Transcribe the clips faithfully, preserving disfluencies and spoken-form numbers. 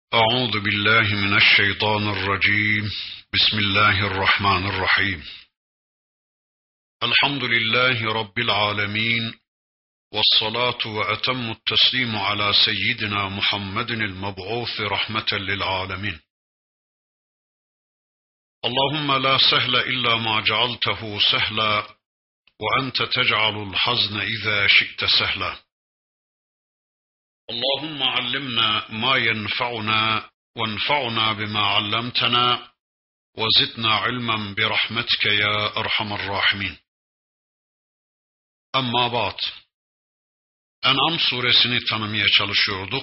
أعوذ بالله من الشيطان الرجيم بسم الله الرحمن الرحيم الحمد لله رب العالمين والصلاة وأتم التسليم على سيدنا محمد المبعوث رحمة للعالمين اللهم لا سهل إلا ما جعلته سهلا وأنت تجعل الحزن إذا شئت سهلا اللهم علمنا ما ينفعنا وانفعنا بما علمتنا وزدنا علما برحمتك يا أرحم الراحمين. Amma ba'd. En'am suresini tanımaya çalışıyorduk.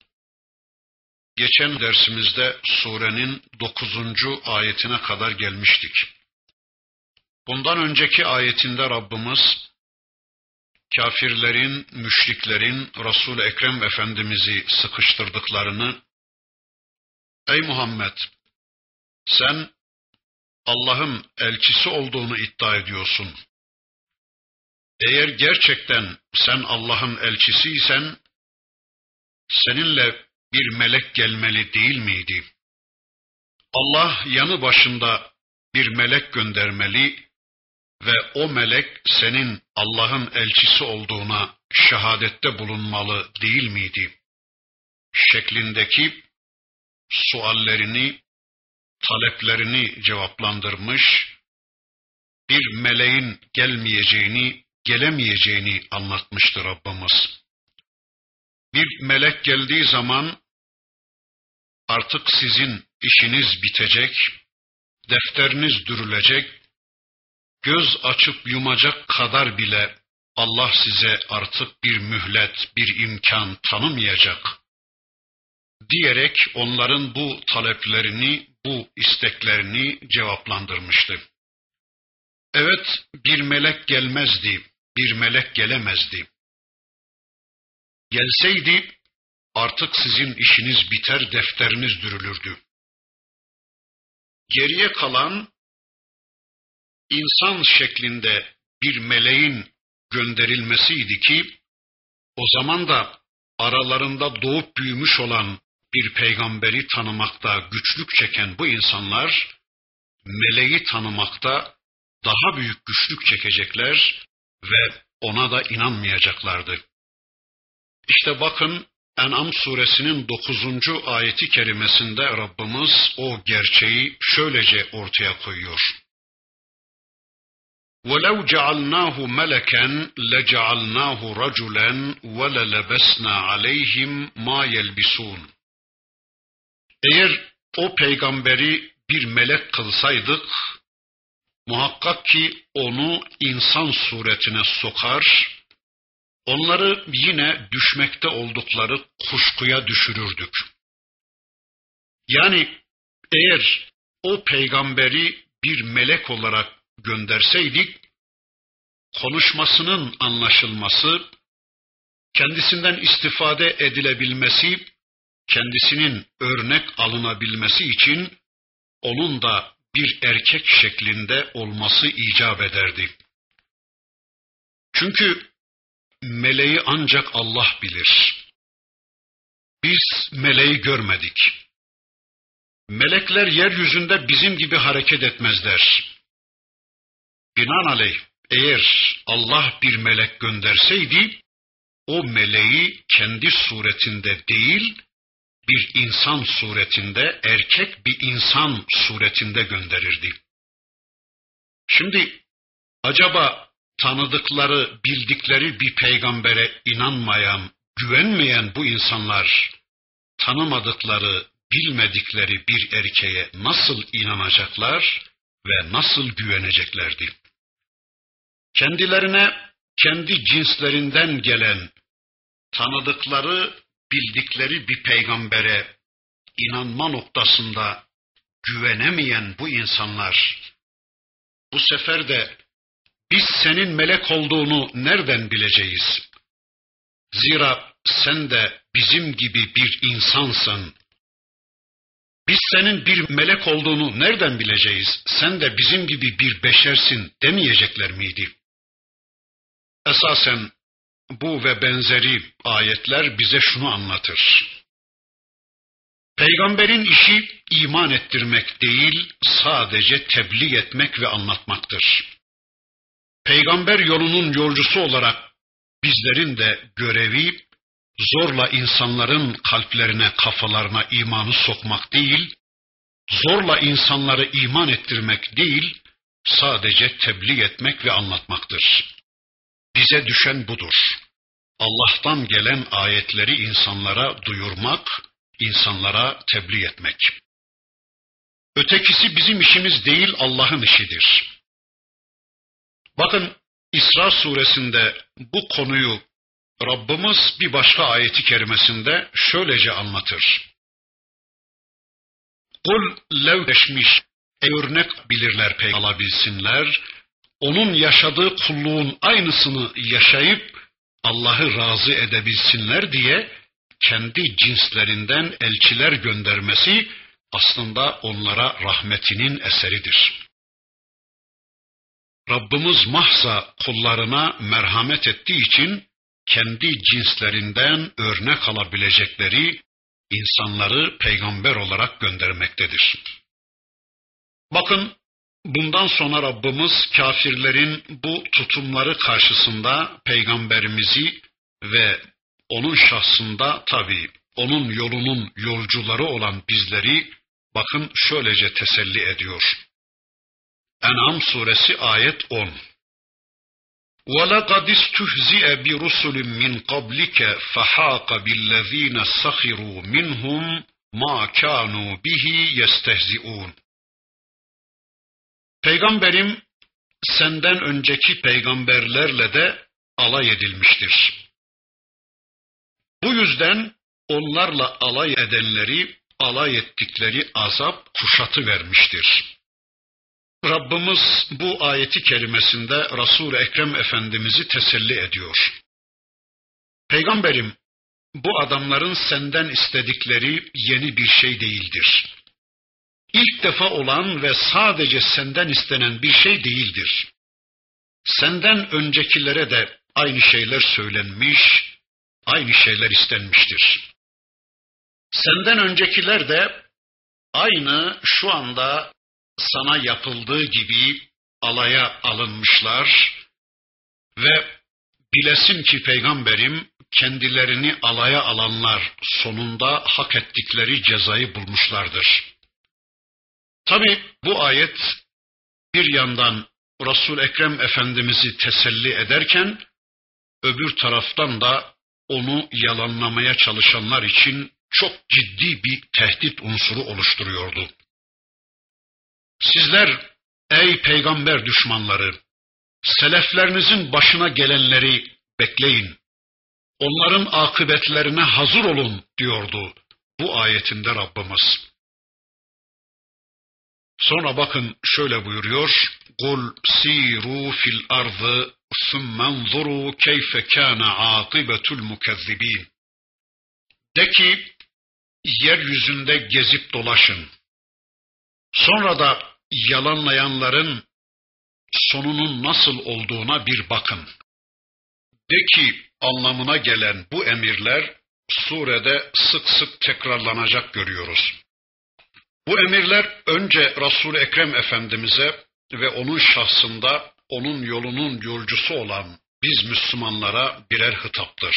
Geçen dersimizde surenin dokuzuncu ayetine kadar gelmiştik. Bundan önceki ayetinde Rabbimiz kafirlerin, müşriklerin Resul-i Ekrem Efendimiz'i sıkıştırdıklarını, ey Muhammed, sen Allah'ın elçisi olduğunu iddia ediyorsun. Eğer gerçekten sen Allah'ın elçisiysen, seninle bir melek gelmeli değil miydi? Allah yanı başında bir melek göndermeli ve o melek senin Allah'ın elçisi olduğuna şehadette bulunmalı değil miydi? Şeklindeki suallerini, taleplerini cevaplandırmış, bir meleğin gelmeyeceğini, gelemeyeceğini anlatmıştı Rabbimiz. Bir melek geldiği zaman artık sizin işiniz bitecek, defteriniz dürülecek, göz açıp yumacak kadar bile Allah size artık bir mühlet, bir imkan tanımayacak diyerek onların bu taleplerini, bu isteklerini cevaplandırmıştı. Evet, bir melek gelmezdi, bir melek gelemezdi. Gelseydi artık sizin işiniz biter, defteriniz dürülürdü. Geriye kalan İnsan şeklinde bir meleğin gönderilmesiydi ki, o zaman da aralarında doğup büyümüş olan bir peygamberi tanımakta güçlük çeken bu insanlar, meleği tanımakta daha büyük güçlük çekecekler ve ona da inanmayacaklardı. İşte bakın En'am suresinin dokuzuncu ayeti kerimesinde Rabbimiz o gerçeği şöylece ortaya koyuyor. وَلَوْ جَعَلْنَاهُ مَلَكًا لَجَعَلْنَاهُ رَجُلًا وَلَلَبَسْنَا عَلَيْهِمْ مَا يَلْبِسُونَ. Eğer o peygamberi bir melek kılsaydık, muhakkak ki onu insan suretine sokar, onları yine düşmekte oldukları kuşkuya düşürürdük. Yani eğer o peygamberi bir melek olarak gönderseydik, konuşmasının anlaşılması, kendisinden istifade edilebilmesi, kendisinin örnek alınabilmesi için onun da bir erkek şeklinde olması icap ederdi. Çünkü meleği ancak Allah bilir. Biz meleği görmedik. Melekler yeryüzünde bizim gibi hareket etmezler. Binaenaleyh eğer Allah bir melek gönderseydi, o meleği kendi suretinde değil, bir insan suretinde, erkek bir insan suretinde gönderirdi. Şimdi acaba tanıdıkları, bildikleri bir peygambere inanmayan, güvenmeyen bu insanlar, tanımadıkları, bilmedikleri bir erkeğe nasıl inanacaklar ve nasıl güveneceklerdi? Kendilerine, kendi cinslerinden gelen, tanıdıkları, bildikleri bir peygambere inanma noktasında güvenemeyen bu insanlar, bu sefer de biz senin melek olduğunu nereden bileceğiz? Zira sen de bizim gibi bir insansın. Biz senin bir melek olduğunu nereden bileceğiz? Sen de bizim gibi bir beşersin demeyecekler miydi? Esasen bu ve benzeri ayetler bize şunu anlatır. Peygamberin işi iman ettirmek değil, sadece tebliğ etmek ve anlatmaktır. Peygamber yolunun yolcusu olarak bizlerin de görevi, zorla insanların kalplerine, kafalarına imanı sokmak değil, zorla insanları iman ettirmek değil, sadece tebliğ etmek ve anlatmaktır. Bize düşen budur. Allah'tan gelen ayetleri insanlara duyurmak, insanlara tebliğ etmek. Ötekisi bizim işimiz değil, Allah'ın işidir. Bakın İsra suresinde bu konuyu Rabbimiz bir başka ayeti kerimesinde şöylece anlatır. Kul lev deşmiş, örnek bilirler pey alabilsinler, onun yaşadığı kulluğun aynısını yaşayıp Allah'ı razı edebilsinler diye kendi cinslerinden elçiler göndermesi aslında onlara rahmetinin eseridir. Rabbimiz mahza kullarına merhamet ettiği için kendi cinslerinden örnek alabilecekleri insanları peygamber olarak göndermektedir. Bakın bundan sonra Rabbimiz kafirlerin bu tutumları karşısında peygamberimizi ve onun şahsında tabii onun yolunun yolcuları olan bizleri bakın şöylece teselli ediyor. En'am suresi ayet on. وَلَقَدْ اسْتُهْزِئَ بِرُسُلٍ مِّنْ قَبْلِكَ فَحَاقَ بِالَّذ۪ينَ سَخِرُوا مِنْهُمْ مَا كَانُوا بِهِ يَسْتَهْزِئُونَ. Peygamberim senden önceki peygamberlerle de alay edilmiştir. Bu yüzden onlarla alay edenleri alay ettikleri azap kuşatı vermiştir. Rabbimiz bu ayeti kerimesinde Resul-i Ekrem Efendimiz'i teselli ediyor. Peygamberim, bu adamların senden istedikleri yeni bir şey değildir. İlk defa olan ve sadece senden istenen bir şey değildir. Senden öncekilere de aynı şeyler söylenmiş, aynı şeyler istenmiştir. Senden öncekiler de aynı şu anda sana yapıldığı gibi alaya alınmışlar ve bilesin ki peygamberim kendilerini alaya alanlar sonunda hak ettikleri cezayı bulmuşlardır. Tabi bu ayet bir yandan Resul Ekrem Efendimiz'i teselli ederken öbür taraftan da onu yalanlamaya çalışanlar için çok ciddi bir tehdit unsuru oluşturuyordu. Sizler ey peygamber düşmanları, seleflerinizin başına gelenleri bekleyin, onların akıbetlerine hazır olun diyordu bu ayetinde Rabbimiz. Sonra bakın şöyle buyuruyor, قُلْ سِيرُوا فِي الْأَرْضِ ثُمَّ انظُرُوا كَيْفَ كَانَ عَاقِبَةُ الْمُكَذِّبِينَ. De ki, yeryüzünde gezip dolaşın. Sonra da yalanlayanların sonunun nasıl olduğuna bir bakın. De ki, anlamına gelen bu emirler surede sık sık tekrarlanacak görüyoruz. Bu emirler önce Resul-i Ekrem Efendimiz'e ve onun şahsında onun yolunun yolcusu olan biz Müslümanlara birer hitaptır.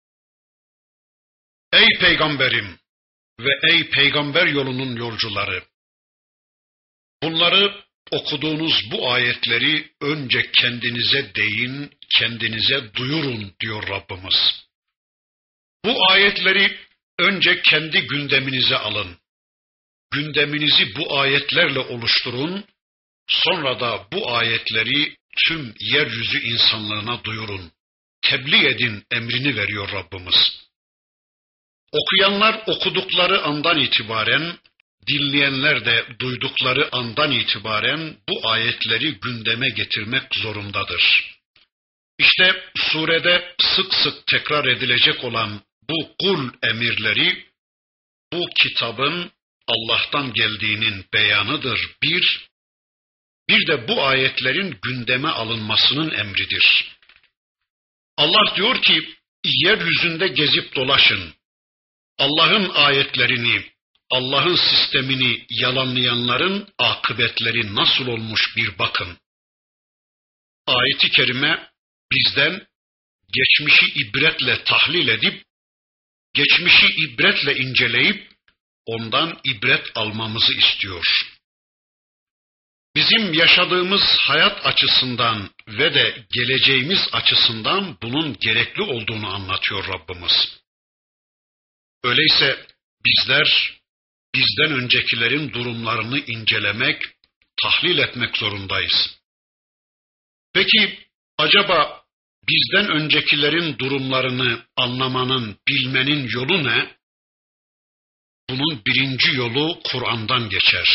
Ey peygamberim ve ey peygamber yolunun yolcuları! Bunları okuduğunuz bu ayetleri önce kendinize deyin, kendinize duyurun diyor Rabbimiz. Bu ayetleri önce kendi gündeminize alın. Gündeminizi bu ayetlerle oluşturun, sonra da bu ayetleri tüm yeryüzü insanlığına duyurun. Tebliğ edin emrini veriyor Rabbimiz. Okuyanlar okudukları andan itibaren, dinleyenler de duydukları andan itibaren bu ayetleri gündeme getirmek zorundadır. İşte surede sık sık tekrar edilecek olan bu kul emirleri, bu kitabın Allah'tan geldiğinin beyanıdır bir, bir de bu ayetlerin gündeme alınmasının emridir. Allah diyor ki, yeryüzünde gezip dolaşın, Allah'ın ayetlerini, Allah'ın sistemini yalanlayanların akıbetleri nasıl olmuş bir bakın. Ayet-i kerime bizden geçmişi ibretle tahlil edip, geçmişi ibretle inceleyip, ondan ibret almamızı istiyor. Bizim yaşadığımız hayat açısından ve de geleceğimiz açısından bunun gerekli olduğunu anlatıyor Rabbimiz. Öyleyse bizler bizden öncekilerin durumlarını incelemek, tahlil etmek zorundayız. Peki acaba bizden öncekilerin durumlarını anlamanın, bilmenin yolu ne? Bunun birinci yolu Kur'an'dan geçer.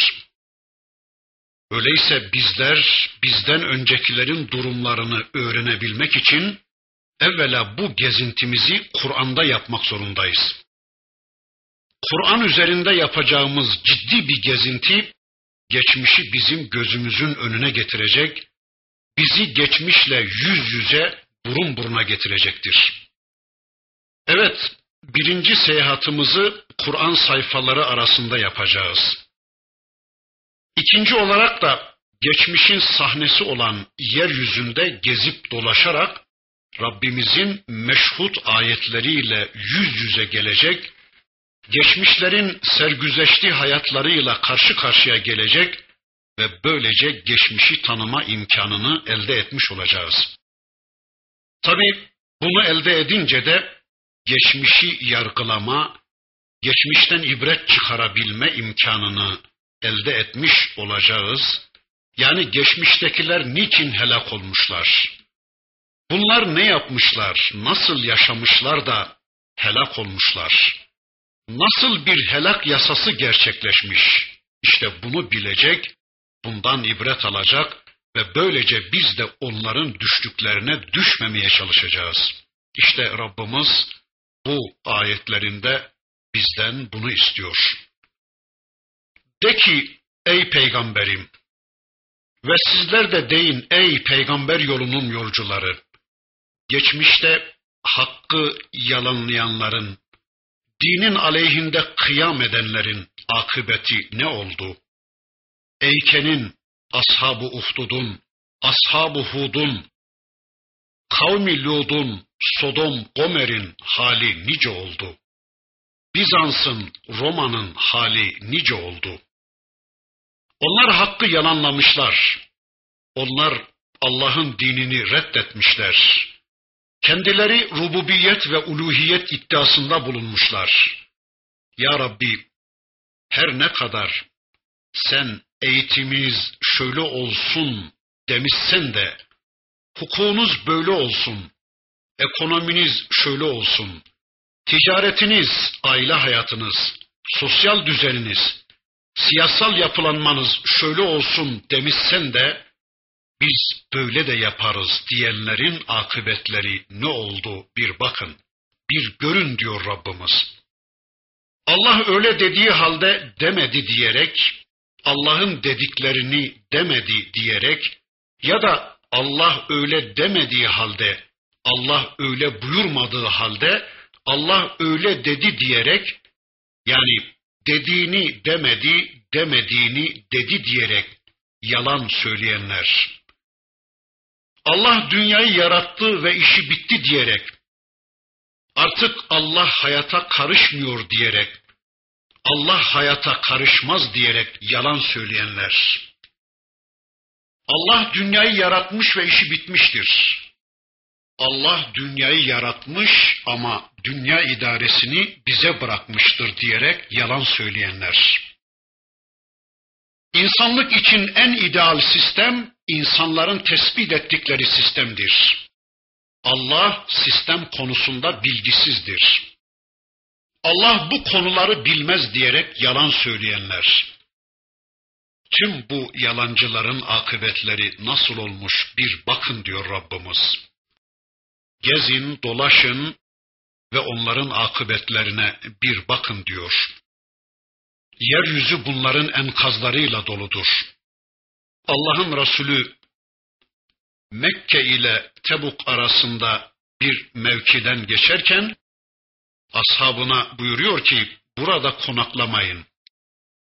Öyleyse bizler bizden öncekilerin durumlarını öğrenebilmek için evvela bu gezintimizi Kur'an'da yapmak zorundayız. Kur'an üzerinde yapacağımız ciddi bir gezinti, geçmişi bizim gözümüzün önüne getirecek, bizi geçmişle yüz yüze, burun buruna getirecektir. Evet, birinci seyahatimizi Kur'an sayfaları arasında yapacağız. İkinci olarak da geçmişin sahnesi olan yeryüzünde gezip dolaşarak Rabbimizin meşhut ayetleriyle yüz yüze gelecek, geçmişlerin sergüzeşli hayatlarıyla karşı karşıya gelecek ve böylece geçmişi tanıma imkanını elde etmiş olacağız. Tabii bunu elde edince de geçmişi yargılama, geçmişten ibret çıkarabilme imkanını elde etmiş olacağız. Yani geçmiştekiler niçin helak olmuşlar? Bunlar ne yapmışlar, nasıl yaşamışlar da helak olmuşlar? Nasıl bir helak yasası gerçekleşmiş? İşte bunu bilecek, bundan ibret alacak ve böylece biz de onların düştüklerine düşmemeye çalışacağız. İşte Rabbimiz bu ayetlerinde bizden bunu istiyor. De ki ey peygamberim ve sizler de deyin ey peygamber yolunun yolcuları, geçmişte hakkı yalanlayanların, dinin aleyhinde kıyam edenlerin akıbeti ne oldu? Eyke'nin, Ashab-ı Uhdud'un, Ashab-ı Hud'un, Kavmi Lud'un, Sodom, Gomer'in hali nice oldu? Bizans'ın, Roma'nın hali nice oldu? Onlar hakkı yalanlamışlar. Onlar Allah'ın dinini reddetmişler. Kendileri rububiyet ve uluhiyet iddiasında bulunmuşlar. Ya Rabbi, her ne kadar sen eğitiminiz şöyle olsun demişsen de, hukukunuz böyle olsun, ekonominiz şöyle olsun, ticaretiniz, aile hayatınız, sosyal düzeniniz, siyasal yapılanmanız şöyle olsun demişsen de, biz böyle de yaparız diyenlerin akıbetleri ne oldu bir bakın, bir görün diyor Rabbimiz. Allah öyle dediği halde demedi diyerek, Allah'ın dediklerini demedi diyerek ya da Allah öyle demediği halde, Allah öyle buyurmadığı halde, Allah öyle dedi diyerek, yani dediğini demedi, demediğini dedi diyerek yalan söyleyenler, Allah dünyayı yarattı ve işi bitti diyerek, artık Allah hayata karışmıyor diyerek, Allah hayata karışmaz diyerek yalan söyleyenler, Allah dünyayı yaratmış ve işi bitmiştir. Allah dünyayı yaratmış ama dünya idaresini bize bırakmıştır diyerek yalan söyleyenler. İnsanlık için en ideal sistem, insanların tespit ettikleri sistemdir. Allah sistem konusunda bilgisizdir. Allah bu konuları bilmez diyerek yalan söyleyenler. Tüm bu yalancıların akıbetleri nasıl olmuş bir bakın diyor Rabbimiz. Gezin, dolaşın ve onların akıbetlerine bir bakın diyor. Yeryüzü bunların enkazlarıyla doludur. Allah'ın Resulü Mekke ile Tebuk arasında bir mevkiden geçerken ashabına buyuruyor ki burada konaklamayın.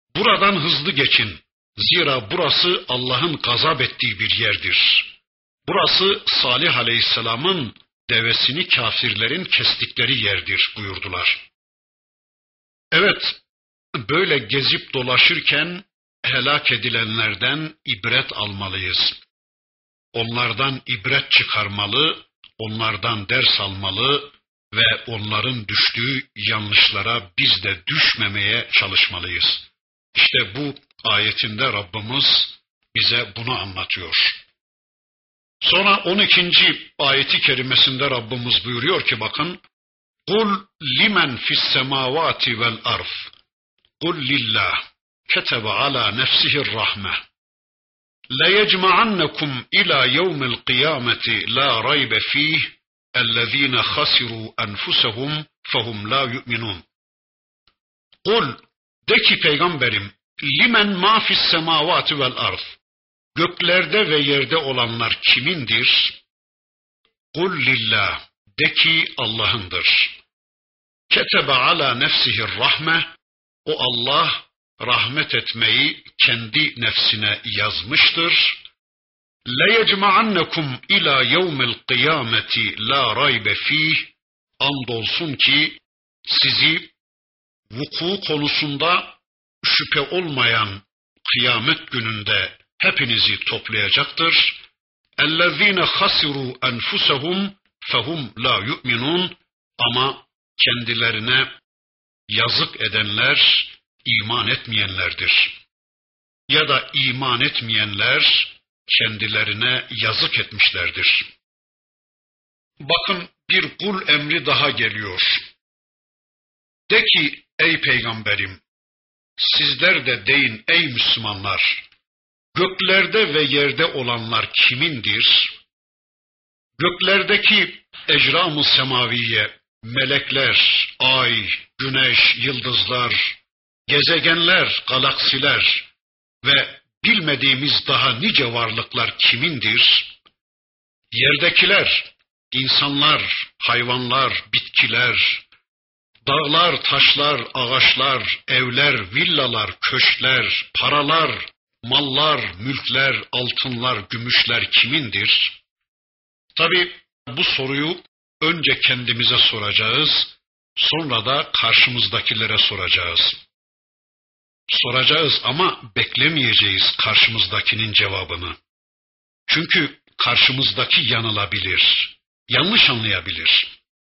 Buradan hızlı geçin. Zira burası Allah'ın gazap ettiği bir yerdir. Burası Salih Aleyhisselam'ın devesini kafirlerin kestikleri yerdir buyurdular. Evet, böyle gezip dolaşırken helak edilenlerden ibret almalıyız. Onlardan ibret çıkarmalı, onlardan ders almalı ve onların düştüğü yanlışlara biz de düşmemeye çalışmalıyız. İşte bu ayetinde Rabbimiz bize bunu anlatıyor. Sonra on ikinci ayeti kerimesinde Rabbimiz buyuruyor ki bakın, قُلْ لِمَنْ فِي السَّمَاوَاتِ وَالْأَرْضِ قُلْ لِلّٰهِ كَتَبَ عَلَى نَفْسِهِ الرَّحْمَةِ لَيَجْمَعَنَّكُمْ إِلَى يَوْمِ الْقِيَامَةِ لَا رَيْبَ فِيهِ اَلَّذ۪ينَ خَسِرُوا أَنْفُسَهُمْ فَهُمْ لَا يُؤْمِنُونَ. قُلْ, de ki peygamberim, limen ma fis semavati vel ard, göklerde ve yerde olanlar kimindir? Kul lillah, de ki Allah'ındır. Ketebe ala nefsihir rahme, o Allah rahmet etmeyi kendi nefsine yazmıştır. لَيَجْمَعَنَّكُمْ اِلَى يَوْمِ الْقِيَامَةِ لَا رَيْبَ ف۪يهِ, andolsun ki sizi vuku konusunda şüphe olmayan kıyamet gününde hepinizi toplayacaktır. اَلَّذ۪ينَ خَسِرُوا أَنْفُسَهُمْ فَهُمْ لَا يُؤْمِنُونَ. Ama kendilerine yazık edenler iman etmeyenlerdir. Ya da iman etmeyenler kendilerine yazık etmişlerdir. Bakın bir kul emri daha geliyor. De ki ey peygamberim, sizler de deyin ey Müslümanlar, göklerde ve yerde olanlar kimindir? Göklerdeki ecram-ı semaviye, melekler, ay, güneş, yıldızlar, gezegenler, galaksiler ve bilmediğimiz daha nice varlıklar kimindir? Yerdekiler, insanlar, hayvanlar, bitkiler, dağlar, taşlar, ağaçlar, evler, villalar, köşkler, paralar, mallar, mülkler, altınlar, gümüşler kimindir? Tabi bu soruyu önce kendimize soracağız, sonra da karşımızdakilere soracağız. Soracağız ama beklemeyeceğiz karşımızdakinin cevabını. Çünkü karşımızdaki yanılabilir, yanlış anlayabilir.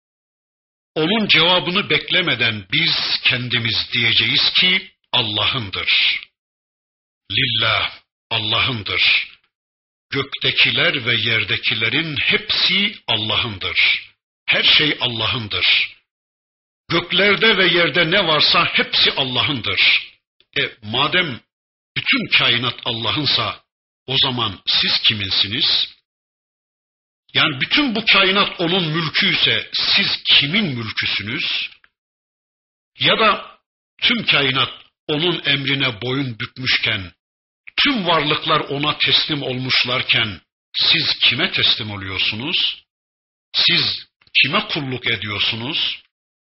Onun cevabını beklemeden biz kendimiz diyeceğiz ki Allah'ındır. Lillah, Allah'ındır. Göktekiler ve yerdekilerin hepsi Allah'ındır. Her şey Allah'ındır. Göklerde ve yerde ne varsa hepsi Allah'ındır. E madem bütün kainat Allah'ınsa o zaman siz kiminsiniz? Yani bütün bu kainat onun mülküyse siz kimin mülküsünüz? Ya da tüm kainat onun emrine boyun bükmüşken, tüm varlıklar ona teslim olmuşlarken siz kime teslim oluyorsunuz? Siz kime kulluk ediyorsunuz?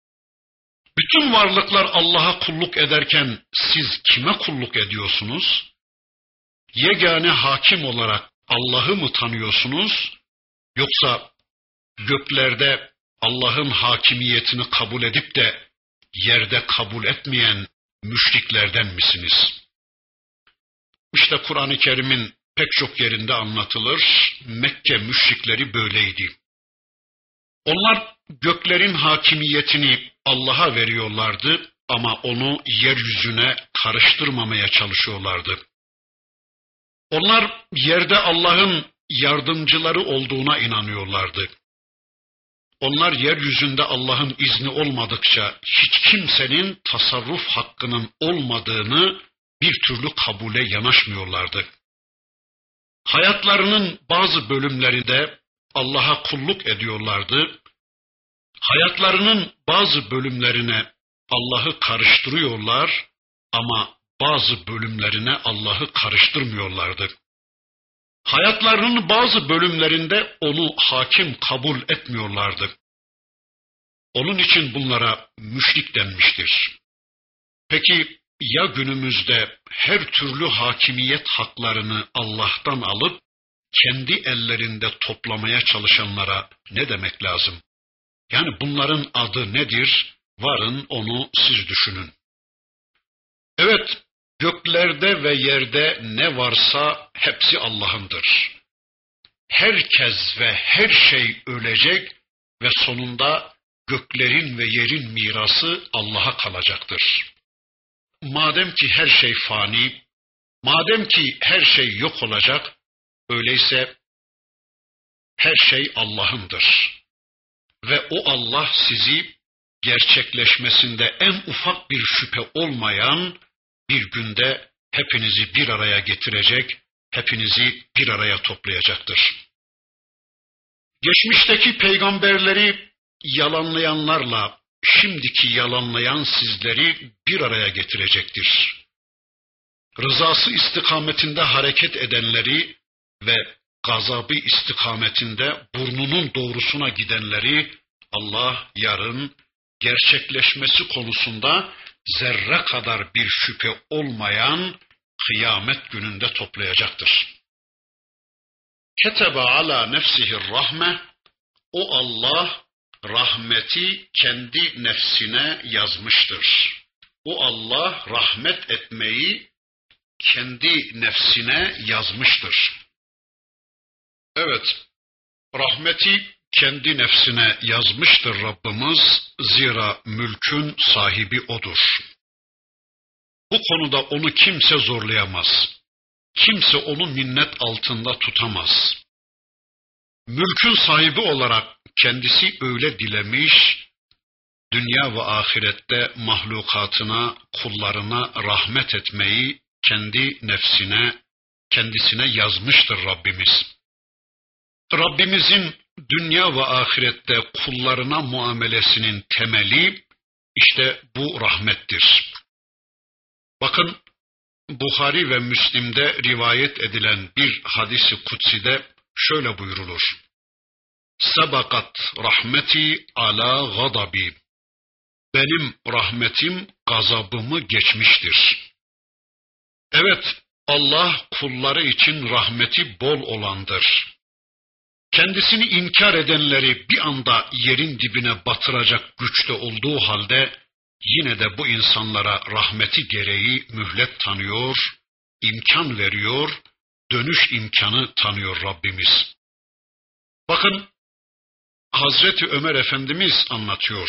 Bütün varlıklar Allah'a kulluk ederken siz kime kulluk ediyorsunuz? Yegane hakim olarak Allah'ı mı tanıyorsunuz? Yoksa göklerde Allah'ın hakimiyetini kabul edip de yerde kabul etmeyen müşriklerden misiniz? İşte Kur'an-ı Kerim'in pek çok yerinde anlatılır. Mekke müşrikleri böyleydi. Onlar göklerin hakimiyetini Allah'a veriyorlardı ama onu yeryüzüne karıştırmamaya çalışıyorlardı. Onlar yerde Allah'ın yardımcıları olduğuna inanıyorlardı. Onlar yeryüzünde Allah'ın izni olmadıkça hiç kimsenin tasarruf hakkının olmadığını bir türlü kabule yanaşmıyorlardı. Hayatlarının bazı bölümlerinde Allah'a kulluk ediyorlardı. Hayatlarının bazı bölümlerine Allah'ı karıştırıyorlar ama bazı bölümlerine Allah'ı karıştırmıyorlardı. Hayatlarının bazı bölümlerinde onu hakim kabul etmiyorlardı. Onun için bunlara müşrik denmiştir. Peki ya günümüzde her türlü hakimiyet haklarını Allah'tan alıp kendi ellerinde toplamaya çalışanlara ne demek lazım? Yani bunların adı nedir? Varın onu siz düşünün. Evet, göklerde ve yerde ne varsa hepsi Allah'ındır. Herkes ve her şey ölecek ve sonunda göklerin ve yerin mirası Allah'a kalacaktır. Madem ki her şey fani, madem ki her şey yok olacak, öyleyse her şey Allah'ındır. Ve o Allah sizi gerçekleşmesinde en ufak bir şüphe olmayan bir günde hepinizi bir araya getirecek, hepinizi bir araya toplayacaktır. Geçmişteki peygamberleri yalanlayanlarla şimdiki yalanlayan sizleri bir araya getirecektir. Rızası istikametinde hareket edenleri ve gazabı istikametinde burnunun doğrusuna gidenleri Allah yarın gerçekleşmesi konusunda zerre kadar bir şüphe olmayan kıyamet gününde toplayacaktır. Ketebe ala nefsihir rahme, o Allah rahmeti kendi nefsine yazmıştır. O Allah rahmet etmeyi kendi nefsine yazmıştır. Evet, rahmeti kendi nefsine yazmıştır Rabbimiz, zira mülkün sahibi O'dur. Bu konuda onu kimse zorlayamaz. Kimse onu minnet altında tutamaz. Mülkün sahibi olarak kendisi öyle dilemiş, dünya ve ahirette mahlukatına, kullarına rahmet etmeyi kendi nefsine, kendisine yazmıştır Rabbimiz. Rabbimizin dünya ve ahirette kullarına muamelesinin temeli işte bu rahmettir. Bakın, Buhari ve Müslim'de rivayet edilen bir hadis-i kutside şöyle buyrulur. Sabakat rahmeti ala gadabi. Benim rahmetim gazabımı geçmiştir. Evet, Allah kulları için rahmeti bol olandır. Kendisini inkar edenleri bir anda yerin dibine batıracak güçte olduğu halde yine de bu insanlara rahmeti gereği mühlet tanıyor, imkan veriyor, dönüş imkanı tanıyor Rabbimiz. Bakın, Hazreti Ömer Efendimiz anlatıyor.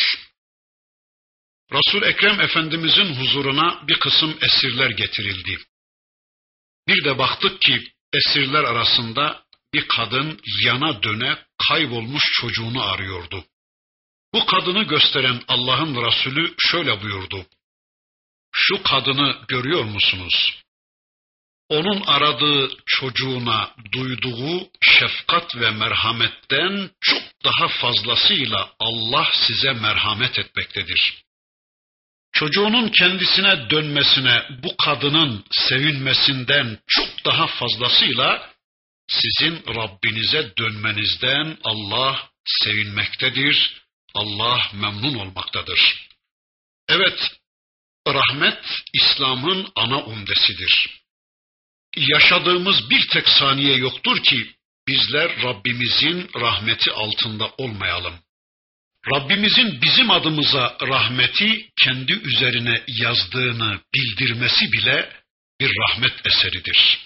Resul-i Ekrem Efendimizin huzuruna bir kısım esirler getirildi. Bir de baktık ki esirler arasında bir kadın yana döne kaybolmuş çocuğunu arıyordu. Bu kadını gösteren Allah'ın Resulü şöyle buyurdu. Şu kadını görüyor musunuz? Onun aradığı çocuğuna duyduğu şefkat ve merhametten çok daha fazlasıyla Allah size merhamet etmektedir. Çocuğunun kendisine dönmesine bu kadının sevinmesinden çok daha fazlasıyla sizin Rabbinize dönmenizden Allah sevinmektedir, Allah memnun olmaktadır. Evet, rahmet İslam'ın ana umdesidir. Yaşadığımız bir tek saniye yoktur ki bizler Rabbimizin rahmeti altında olmayalım. Rabbimizin bizim adımıza rahmeti kendi üzerine yazdığını bildirmesi bile bir rahmet eseridir.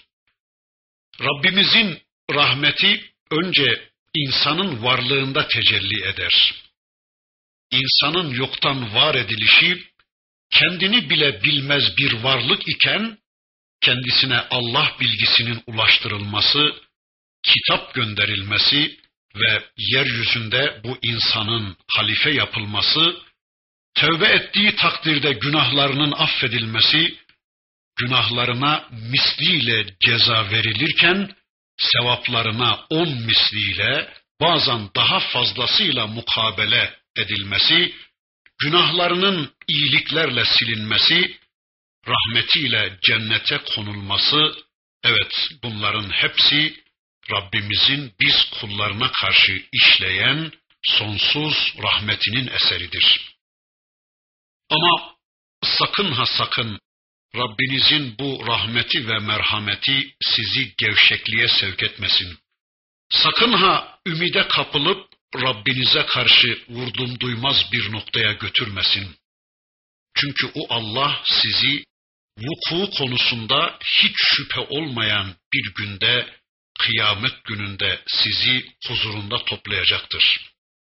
Rabbimizin rahmeti önce insanın varlığında tecelli eder. İnsanın yoktan var edilişi, kendini bile bilmez bir varlık iken, kendisine Allah bilgisinin ulaştırılması, kitap gönderilmesi ve yeryüzünde bu insanın halife yapılması, tövbe ettiği takdirde günahlarının affedilmesi, günahlarına misliyle ceza verilirken, sevaplarına on misliyle, bazen daha fazlasıyla mukabele edilmesi, günahlarının iyiliklerle silinmesi, rahmetiyle cennete konulması, evet bunların hepsi Rabbimizin biz kullarına karşı işleyen sonsuz rahmetinin eseridir. Ama sakın ha sakın Rabbinizin bu rahmeti ve merhameti sizi gevşekliğe sevk etmesin. Sakın ha ümide kapılıp Rabbinize karşı vurdum duymaz bir noktaya götürmesin. Çünkü o Allah sizi vuku konusunda hiç şüphe olmayan bir günde, kıyamet gününde sizi huzurunda toplayacaktır.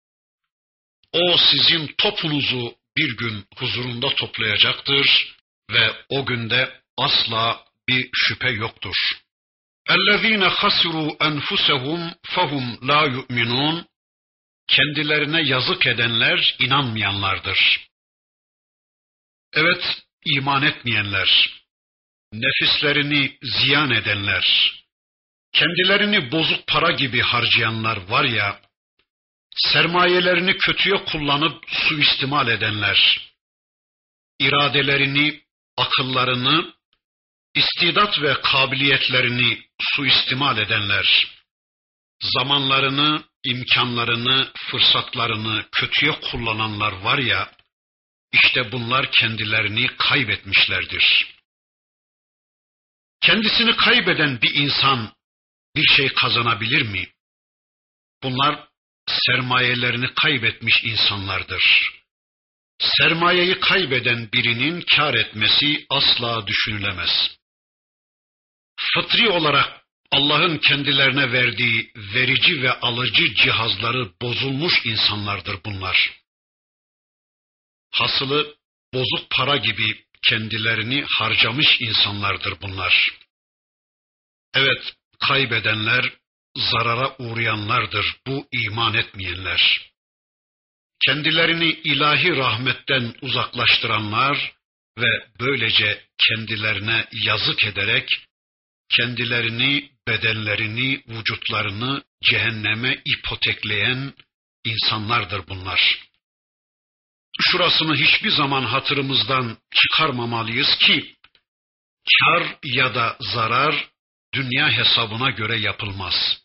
O sizin topunuzu bir gün huzurunda toplayacaktır ve o günde asla bir şüphe yoktur. اَلَّذ۪ينَ خَسِرُوا أَنْفُسَهُمْ فَهُمْ لَا يُؤْمِنُونَ Kendilerine yazık edenler inanmayanlardır. Evet, iman etmeyenler, nefislerini ziyan edenler, kendilerini bozuk para gibi harcayanlar var ya, sermayelerini kötüye kullanıp suistimal edenler, iradelerini, akıllarını, istidat ve kabiliyetlerini suistimal edenler, zamanlarını, imkanlarını, fırsatlarını kötüye kullananlar var ya, işte bunlar kendilerini kaybetmişlerdir. Kendisini kaybeden bir insan bir şey kazanabilir mi? Bunlar sermayelerini kaybetmiş insanlardır. Sermayeyi kaybeden birinin kâr etmesi asla düşünülemez. Fıtri olarak Allah'ın kendilerine verdiği verici ve alıcı cihazları bozulmuş insanlardır bunlar. Hasılı bozuk para gibi kendilerini harcamış insanlardır bunlar. Evet, kaybedenler, zarara uğrayanlardır bu iman etmeyenler. Kendilerini ilahi rahmetten uzaklaştıranlar ve böylece kendilerine yazık ederek kendilerini, bedenlerini, vücutlarını cehenneme ipotekleyen insanlardır bunlar. Şurasını hiçbir zaman hatırımızdan çıkarmamalıyız ki, kar ya da zarar dünya hesabına göre yapılmaz.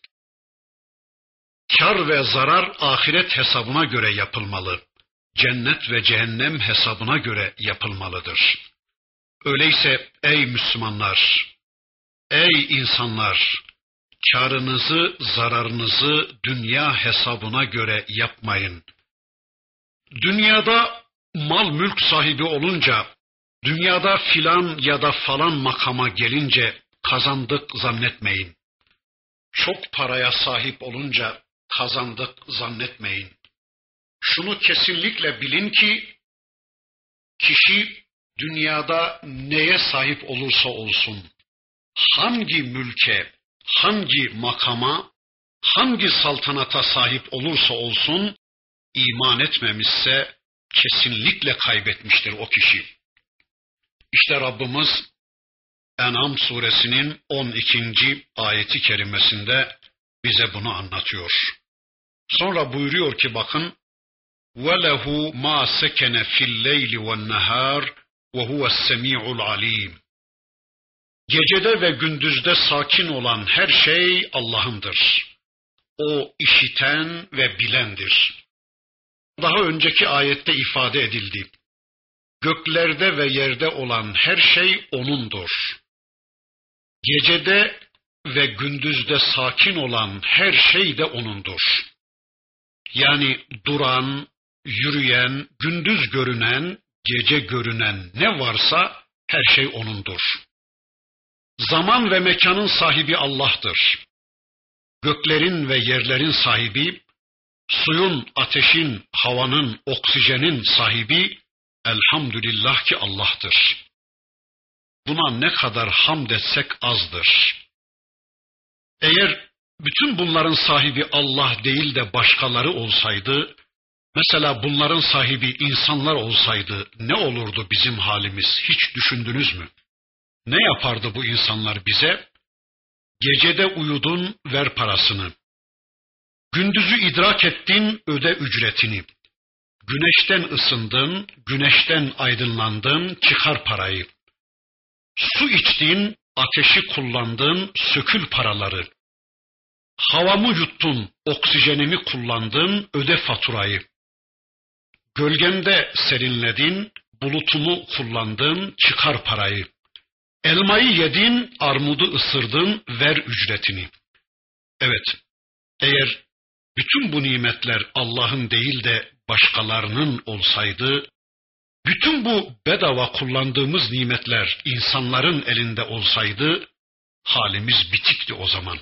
Kar ve zarar ahiret hesabına göre yapılmalı. Cennet ve cehennem hesabına göre yapılmalıdır. Öyleyse ey Müslümanlar, ey insanlar, kârınızı, zararınızı dünya hesabına göre yapmayın. Dünyada mal mülk sahibi olunca, dünyada filan ya da falan makama gelince kazandık zannetmeyin. Çok paraya sahip olunca kazandık zannetmeyin. Şunu kesinlikle bilin ki, kişi dünyada neye sahip olursa olsun, hangi mülke, hangi makama, hangi saltanata sahip olursa olsun, iman etmemişse kesinlikle kaybetmiştir o kişi. İşte Rabbimiz En'am suresinin on ikinci ayeti kerimesinde bize bunu anlatıyor. Sonra buyuruyor ki bakın, وَلَهُ مَا سَكَنَ فِي اللَّيْلِ وَالنَّهَارِ وَهُوَ السَّمِيعُ الْعَلِيمُ Gecede ve gündüzde sakin olan her şey Allah'ındır. O işiten ve bilendir. Daha önceki ayette ifade edildi. Göklerde ve yerde olan her şey O'nundur. Gecede ve gündüzde sakin olan her şey de O'nundur. Yani duran, yürüyen, gündüz görünen, gece görünen ne varsa her şey O'nundur. Zaman ve mekanın sahibi Allah'tır. Göklerin ve yerlerin sahibi, suyun, ateşin, havanın, oksijenin sahibi elhamdülillah ki Allah'tır. Buna ne kadar hamd etsek azdır. Eğer bütün bunların sahibi Allah değil de başkaları olsaydı, mesela bunların sahibi insanlar olsaydı ne olurdu bizim halimiz, hiç düşündünüz mü? Ne yapardı bu insanlar bize? Gecede uyudun, ver parasını. Gündüzü idrak ettin, öde ücretini. Güneşten ısındın, güneşten aydınlandın, çıkar parayı. Su içtin, ateşi kullandın, sökül paraları. Havamı yuttun, oksijenimi kullandın, öde faturayı. Gölgemde serinledin, bulutumu kullandın, çıkar parayı. Elmayı yedin, armudu ısırdın, ver ücretini. Evet, eğer bütün bu nimetler Allah'ın değil de başkalarının olsaydı, bütün bu bedava kullandığımız nimetler insanların elinde olsaydı, halimiz bitikti o zaman.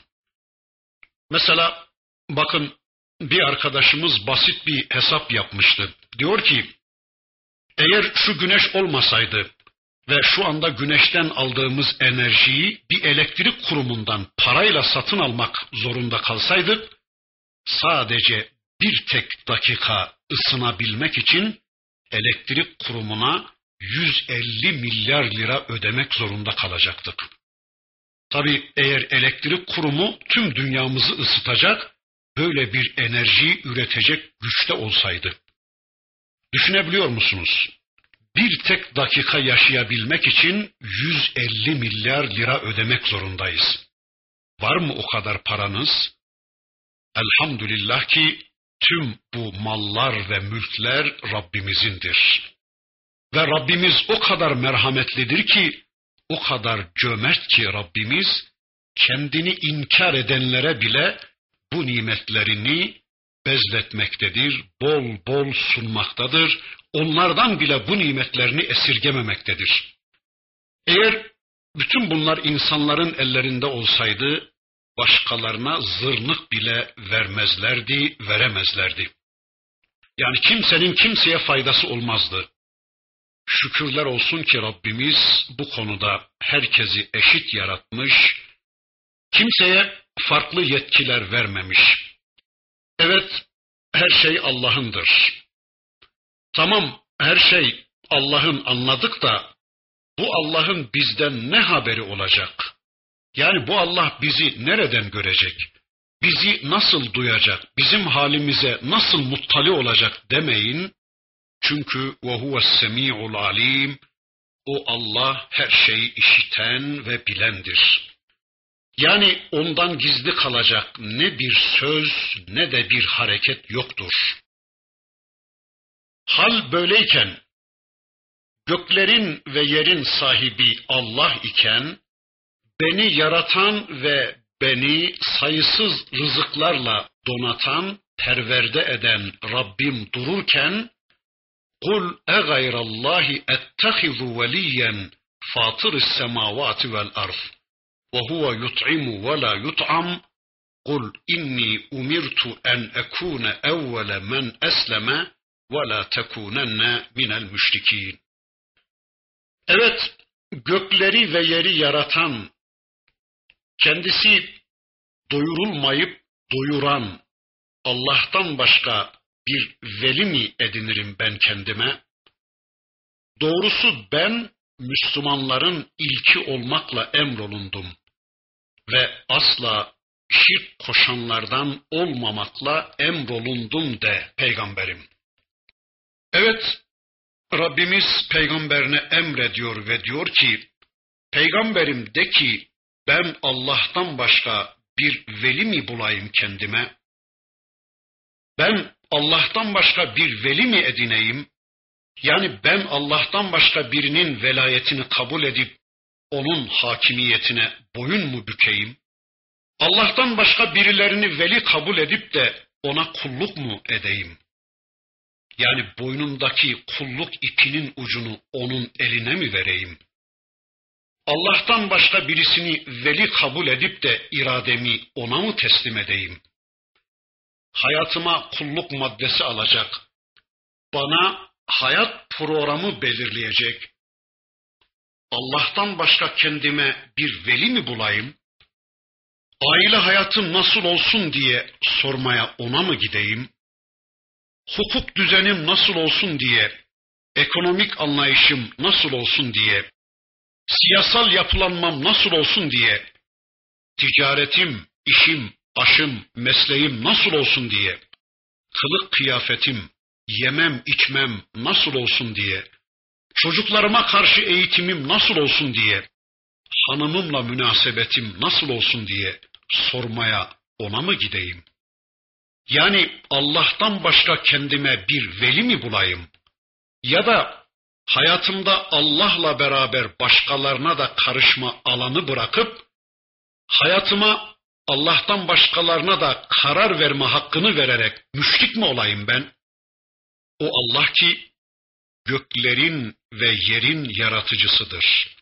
Mesela bakın, bir arkadaşımız basit bir hesap yapmıştı. Diyor ki, eğer şu güneş olmasaydı ve şu anda güneşten aldığımız enerjiyi bir elektrik kurumundan parayla satın almak zorunda kalsaydık, sadece bir tek dakika ısınabilmek için elektrik kurumuna yüz elli milyar lira ödemek zorunda kalacaktık. Tabii eğer elektrik kurumu tüm dünyamızı ısıtacak, böyle bir enerjiyi üretecek güçte olsaydı. Düşünebiliyor musunuz? Bir tek dakika yaşayabilmek için yüz elli milyar lira ödemek zorundayız. Var mı o kadar paranız? Elhamdülillah ki tüm bu mallar ve mülkler Rabbimizindir. Ve Rabbimiz o kadar merhametlidir ki, o kadar cömert ki Rabbimiz, kendini inkar edenlere bile bu nimetlerini bezletmektedir, bol bol sunmaktadır, onlardan bile bu nimetlerini esirgememektedir. Eğer bütün bunlar insanların ellerinde olsaydı, başkalarına zırnık bile vermezlerdi, veremezlerdi. Yani kimsenin kimseye faydası olmazdı. Şükürler olsun ki Rabbimiz bu konuda herkesi eşit yaratmış, kimseye farklı yetkiler vermemiş. Evet, her şey Allah'ındır. Tamam, her şey Allah'ın, anladık da bu Allah'ın bizden ne haberi olacak? Yani bu Allah bizi nereden görecek? Bizi nasıl duyacak? Bizim halimize nasıl muttali olacak demeyin. Çünkü وَهُوَ السَّمِيعُ الْعَلِيمُ, o Allah her şeyi işiten ve bilendir. Yani ondan gizli kalacak ne bir söz ne de bir hareket yoktur. Hal böyleyken, göklerin ve yerin sahibi Allah iken, beni yaratan ve beni sayısız rızıklarla donatan, perverde eden Rabbim dururken, قُلْ اَغَيْرَ اللّٰهِ اَتَّخِذُ وَلِيًّا فَاطِرِ السَّمَاوَاتِ وَالْأَرْضِ وَهُوَ يُطْعِمُ وَلَا يُطْعَمُ قُلْ اِنِّي اُمِرْتُ اَنْ اَكُونَ اَوَّلَ مَنْ أَسْلَمَ وَلَا تَكُونَنَّ مِنَ الْمُشْرِكِينَ. Evet, gökleri ve yeri yaratan, kendisi doyurulmayıp doyuran Allah'tan başka bir veli mi edinirim ben kendime? Doğrusu ben Müslümanların ilki olmakla emrolundum ve asla şirk koşanlardan olmamakla emrolundum de peygamberim. Evet, Rabbimiz peygamberine emrediyor ve diyor ki, peygamberim de ki, ben Allah'tan başka bir veli mi bulayım kendime? Ben Allah'tan başka bir veli mi edineyim? Yani ben Allah'tan başka birinin velayetini kabul edip onun hakimiyetine boyun mu bükeyim? Allah'tan başka birilerini veli kabul edip de ona kulluk mu edeyim? Yani boynumdaki kulluk ipinin ucunu onun eline mi vereyim? Allah'tan başka birisini veli kabul edip de irademi ona mı teslim edeyim? Hayatıma kulluk maddesi alacak, bana hayat programı belirleyecek, Allah'tan başka kendime bir veli mi bulayım? Aile hayatım nasıl olsun diye sormaya ona mı gideyim? Hukuk düzenim nasıl olsun diye, ekonomik anlayışım nasıl olsun diye, siyasal yapılanmam nasıl olsun diye, ticaretim, işim, aşım, mesleğim nasıl olsun diye, kılık kıyafetim, yemem, içmem nasıl olsun diye, çocuklarıma karşı eğitimim nasıl olsun diye, hanımımla münasebetim nasıl olsun diye sormaya ona mı gideyim? Yani Allah'tan başka kendime bir veli mi bulayım? Ya da hayatımda Allah'la beraber başkalarına da karışma alanı bırakıp, hayatıma Allah'tan başkalarına da karar verme hakkını vererek müşrik mi olayım ben? O Allah ki göklerin ve yerin yaratıcısıdır.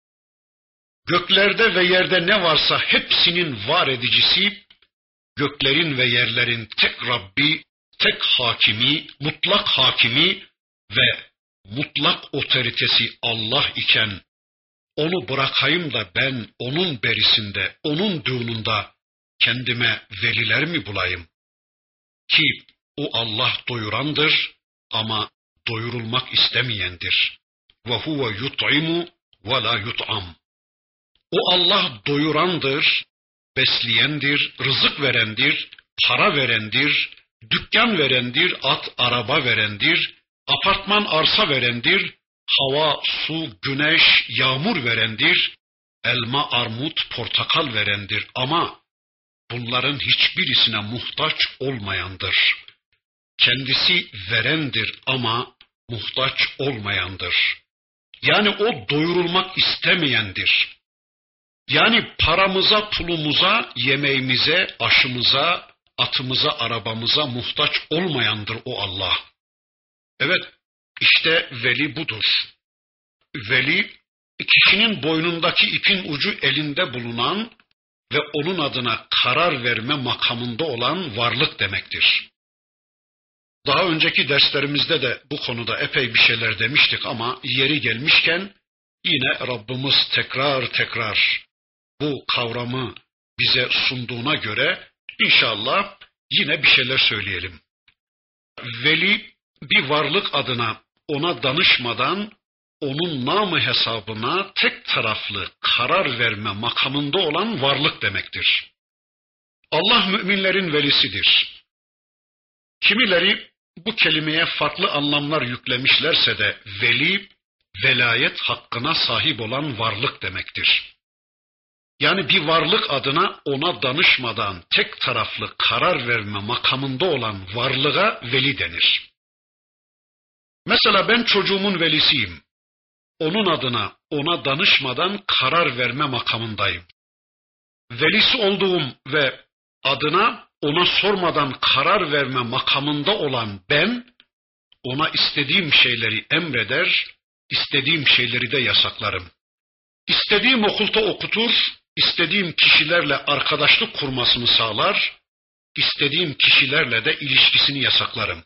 Göklerde ve yerde ne varsa hepsinin var edicisi, göklerin ve yerlerin tek Rabbi, tek hakimi, mutlak hakimi ve mutlak otoritesi Allah iken, onu bırakayım da ben onun berisinde, onun düğününde kendime veliler mi bulayım? Ki o Allah doyurandır ama doyurulmak istemeyendir. Ve huve yut'imu ve la yut'am. O Allah doyurandır, besleyendir, rızık verendir, para verendir, dükkan verendir, at, araba verendir, apartman, arsa verendir, hava, su, güneş, yağmur verendir, elma, armut, portakal verendir ama bunların hiçbirisine muhtaç olmayandır. Kendisi verendir ama muhtaç olmayandır. Yani o doyurulmak istemeyendir. Yani paramıza, pulumuza, yemeğimize, aşımıza, atımıza, arabamıza muhtaç olmayandır o Allah. Evet, işte veli budur. Veli, kişinin boynundaki ipin ucu elinde bulunan ve onun adına karar verme makamında olan varlık demektir. Daha önceki derslerimizde de bu konuda epey bir şeyler demiştik ama yeri gelmişken yine Rabbimiz tekrar tekrar bu kavramı bize sunduğuna göre inşallah yine bir şeyler söyleyelim. Veli bir varlık adına ona danışmadan onun namı hesabına tek taraflı karar verme makamında olan varlık demektir. Allah müminlerin velisidir. Kimileri bu kelimeye farklı anlamlar yüklemişlerse de veli, velayet hakkına sahip olan varlık demektir. Yani bir varlık adına ona danışmadan tek taraflı karar verme makamında olan varlığa veli denir. Mesela ben çocuğumun velisiyim. Onun adına ona danışmadan karar verme makamındayım. Velisi olduğum ve adına ona sormadan karar verme makamında olan ben, ona istediğim şeyleri emreder, istediğim şeyleri de yasaklarım. İstediğim okulda okutur, istediğim kişilerle arkadaşlık kurmasını sağlar, istediğim kişilerle de ilişkisini yasaklarım.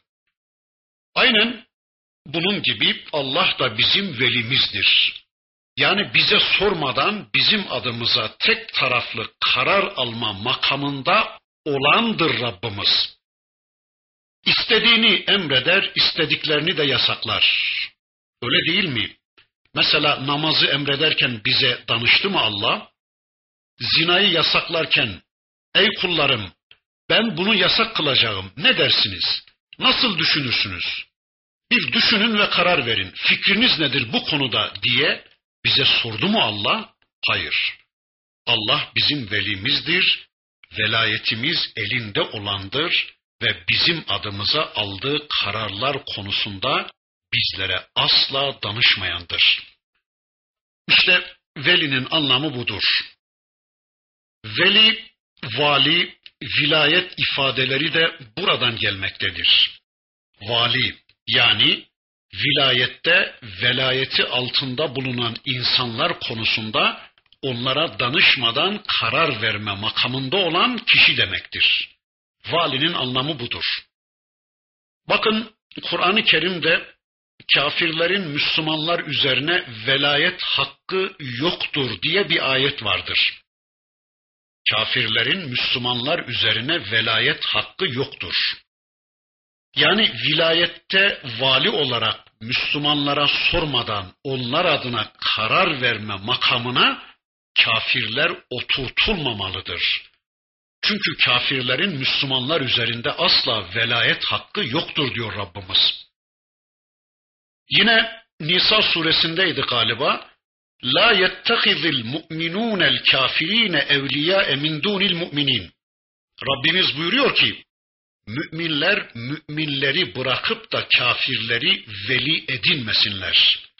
Aynen bunun gibi Allah da bizim velimizdir. Yani bize sormadan bizim adımıza tek taraflı karar alma makamında olandır Rabbimiz. İstediğini emreder, istediklerini de yasaklar. Öyle değil mi? Mesela namazı emrederken bize danıştı mı Allah? Zinayı yasaklarken, ey kullarım, ben bunu yasak kılacağım, ne dersiniz? Nasıl düşünürsünüz? Bir düşünün ve karar verin. Fikriniz nedir bu konuda diye bize sordu mu Allah? Hayır. Allah bizim velimizdir, velayetimiz elinde olandır ve bizim adımıza aldığı kararlar konusunda bizlere asla danışmayandır. İşte velinin anlamı budur. Veli, vali, vilayet ifadeleri de buradan gelmektedir. Vali yani vilayette velayeti altında bulunan insanlar konusunda onlara danışmadan karar verme makamında olan kişi demektir. Valinin anlamı budur. Bakın Kur'an-ı Kerim'de kafirlerin Müslümanlar üzerine velayet hakkı yoktur diye bir ayet vardır. Kafirlerin Müslümanlar üzerine velayet hakkı yoktur. Yani vilayette vali olarak Müslümanlara sormadan onlar adına karar verme makamına kafirler oturtulmamalıdır. Çünkü kafirlerin Müslümanlar üzerinde asla velayet hakkı yoktur diyor Rabbimiz. Yine Nisa suresindeydi galiba. La yettehizil mu'minûnel kafirîne evliyâe min dûnil mu'minin. Rabbimiz buyuruyor ki, müminler müminleri bırakıp da kafirleri veli edinmesinler.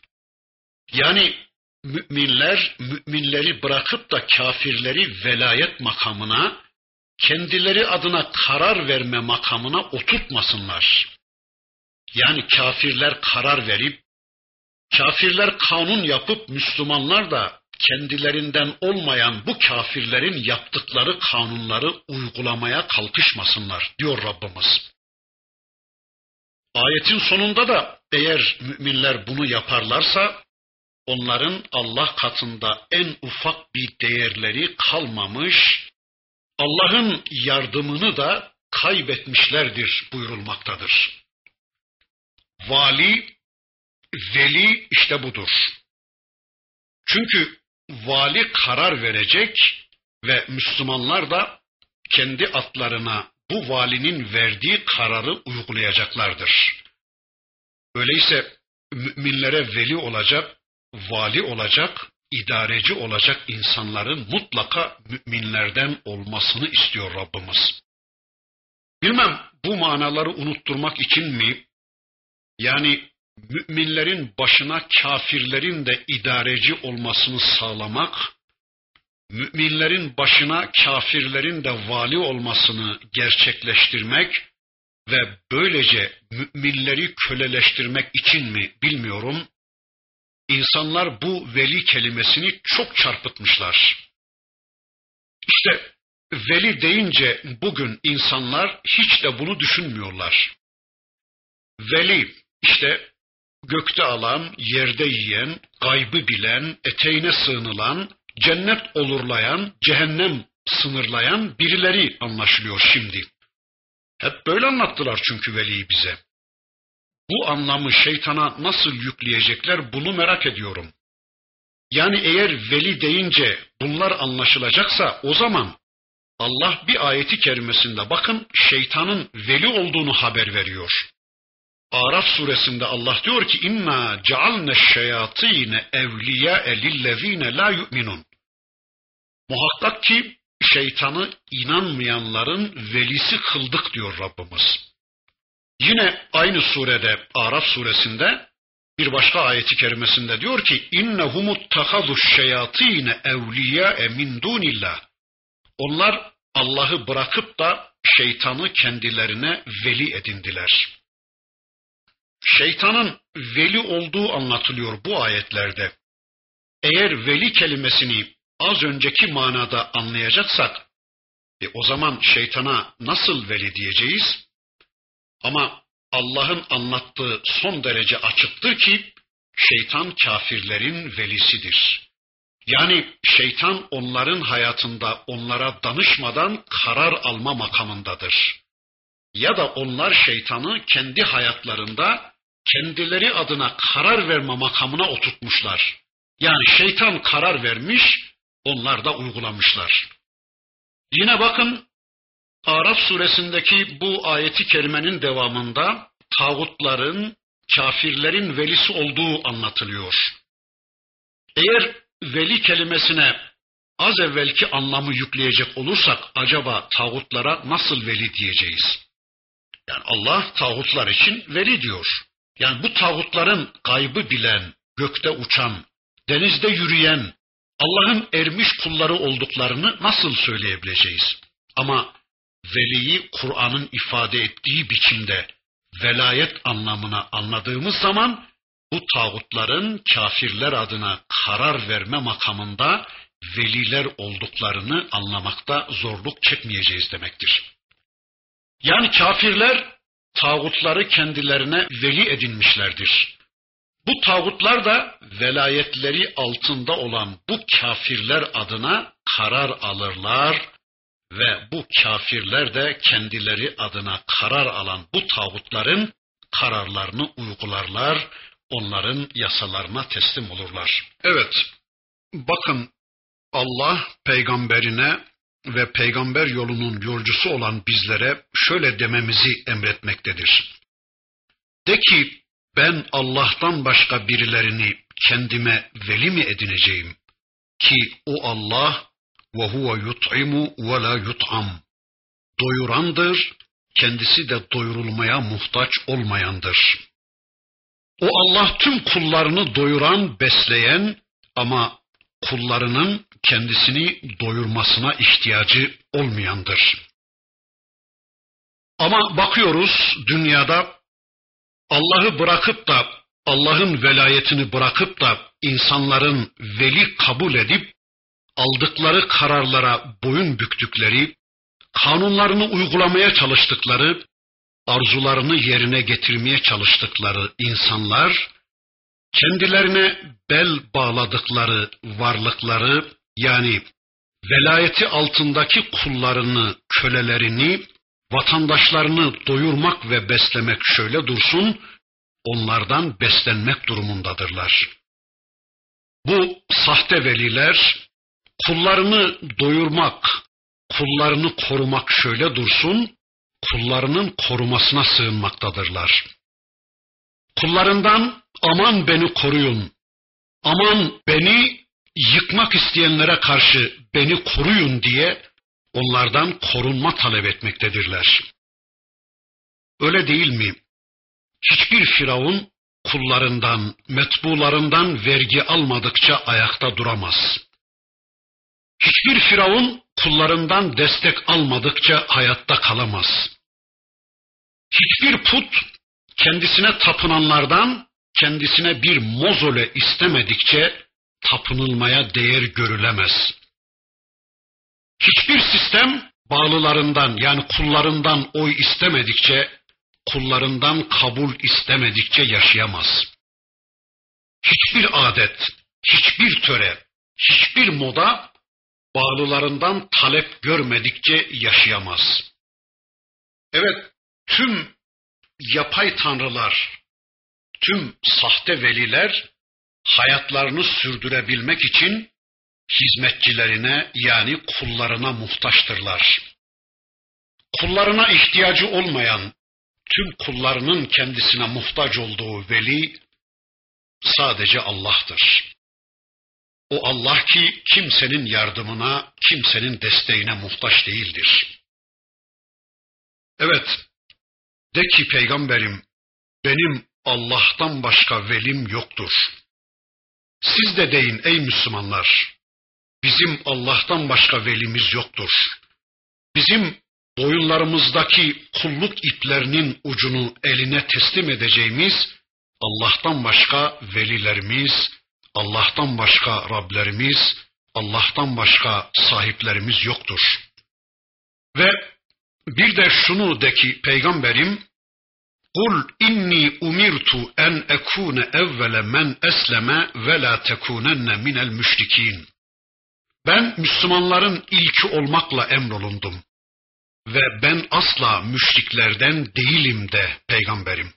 Yani müminler, müminleri bırakıp da kafirleri velayet makamına, kendileri adına karar verme makamına oturtmasınlar. Yani kafirler karar verip, kafirler kanun yapıp Müslümanlar da kendilerinden olmayan bu kafirlerin yaptıkları kanunları uygulamaya kalkışmasınlar diyor Rabbimiz. Ayetin sonunda da eğer müminler bunu yaparlarsa onların Allah katında en ufak bir değerleri kalmamış, Allah'ın yardımını da kaybetmişlerdir buyurulmaktadır. Vali, veli işte budur. Çünkü vali karar verecek ve Müslümanlar da kendi atlarına bu valinin verdiği kararı uygulayacaklardır. Öyleyse müminlere veli olacak, vali olacak, idareci olacak insanların mutlaka müminlerden olmasını istiyor Rabbimiz. Bilmem bu manaları unutturmak için mi? Yani müminlerin başına kafirlerin de idareci olmasını sağlamak, müminlerin başına kafirlerin de vali olmasını gerçekleştirmek ve böylece müminleri köleleştirmek için mi bilmiyorum. İnsanlar bu veli kelimesini çok çarpıtmışlar. İşte veli deyince bugün insanlar hiç de bunu düşünmüyorlar. Veli işte gökte alan, yerde yiyen, gaybı bilen, eteğine sığınılan, cennet olurlayan, cehennem sınırlayan birileri anlaşılıyor şimdi. Hep böyle anlattılar çünkü veliyi bize. Bu anlamı şeytana nasıl yükleyecekler bunu merak ediyorum. Yani eğer veli deyince bunlar anlaşılacaksa o zaman Allah bir ayeti kerimesinde bakın şeytanın veli olduğunu haber veriyor. Araf suresinde Allah diyor ki inna cealne'ş-şeyatîne evliyâ'e lillezîne lâ yu'minun. Muhakkak ki şeytanı inanmayanların velisi kıldık diyor Rabbimiz. Yine aynı surede Araf suresinde bir başka ayeti kerimesinde diyor ki innehumuttehazuşşeyatîne evliyâ'e min dûnillah. Onlar Allah'ı bırakıp da şeytanı kendilerine veli edindiler. Şeytanın veli olduğu anlatılıyor bu ayetlerde. Eğer veli kelimesini az önceki manada anlayacaksak, e o zaman şeytana nasıl veli diyeceğiz? Ama Allah'ın anlattığı son derece açıktır ki, şeytan kafirlerin velisidir. Yani şeytan onların hayatında onlara danışmadan karar alma makamındadır. Ya da onlar şeytanı kendi hayatlarında kendileri adına karar verme makamına oturtmuşlar. Yani şeytan karar vermiş, onlar da uygulamışlar. Yine bakın Araf suresindeki bu ayeti kerimenin devamında tağutların, kafirlerin velisi olduğu anlatılıyor. Eğer veli kelimesine az evvelki anlamı yükleyecek olursak acaba tağutlara nasıl veli diyeceğiz? Yani Allah tağutlar için veli diyor. Yani bu tağutların gaybı bilen, gökte uçan, denizde yürüyen, Allah'ın ermiş kulları olduklarını nasıl söyleyebileceğiz? Ama veliyi Kur'an'ın ifade ettiği biçimde velayet anlamına anladığımız zaman bu tağutların kafirler adına karar verme makamında veliler olduklarını anlamakta zorluk çekmeyeceğiz demektir. Yani kafirler tağutları kendilerine veli edinmişlerdir. Bu tağutlar da velayetleri altında olan bu kafirler adına karar alırlar ve bu kafirler de kendileri adına karar alan bu tağutların kararlarını uygularlar, onların yasalarına teslim olurlar. Evet, bakın Allah peygamberine ve peygamber yolunun yolcusu olan bizlere şöyle dememizi emretmektedir. De ki ben Allah'tan başka birilerini kendime veli mi edineceğim? Ki o Allah ve huve yut'imu ve la yut'am. Doyurandır, kendisi de doyurulmaya muhtaç olmayandır. O Allah tüm kullarını doyuran, besleyen ama kullarının kendisini doyurmasına ihtiyacı olmayandır. Ama bakıyoruz dünyada Allah'ı bırakıp da, Allah'ın velayetini bırakıp da insanların veli kabul edip aldıkları kararlara boyun büktükleri, kanunlarını uygulamaya çalıştıkları, arzularını yerine getirmeye çalıştıkları insanlar, kendilerine bel bağladıkları varlıkları, yani velayeti altındaki kullarını, kölelerini, vatandaşlarını doyurmak ve beslemek şöyle dursun, onlardan beslenmek durumundadırlar. Bu sahte veliler, kullarını doyurmak, kullarını korumak şöyle dursun, kullarının korumasına sığınmaktadırlar. Kullarından aman beni koruyun, aman beni yıkmak isteyenlere karşı beni koruyun diye onlardan korunma talep etmektedirler. Öyle değil mi? Hiçbir firavun kullarından, metbularından vergi almadıkça ayakta duramaz. Hiçbir firavun kullarından destek almadıkça hayatta kalamaz. Hiçbir put kendisine tapınanlardan kendisine bir mozole istemedikçe tapınılmaya değer görülemez. Hiçbir sistem bağlılarından yani kullarından oy istemedikçe, kullarından kabul istemedikçe yaşayamaz. Hiçbir adet, hiçbir töre, hiçbir moda bağlılarından talep görmedikçe yaşayamaz. Evet, tüm yapay tanrılar, tüm sahte veliler hayatlarını sürdürebilmek için hizmetçilerine yani kullarına muhtaçtırlar. Kullarına ihtiyacı olmayan, tüm kullarının kendisine muhtaç olduğu veli sadece Allah'tır. O Allah ki kimsenin yardımına, kimsenin desteğine muhtaç değildir. Evet, de ki peygamberim, benim Allah'tan başka velim yoktur. Siz de deyin ey Müslümanlar, bizim Allah'tan başka velimiz yoktur. Bizim boyunlarımızdaki kulluk iplerinin ucunu eline teslim edeceğimiz Allah'tan başka velilerimiz, Allah'tan başka Rablerimiz, Allah'tan başka sahiplerimiz yoktur. Ve bir de şunu de ki peygamberim, Kul inni umirtu en ekune evvele men esleme ve la tekunenne minel müşrikin. Ben Müslümanların ilki olmakla emrolundum. Ve ben asla müşriklerden değilim de peygamberim.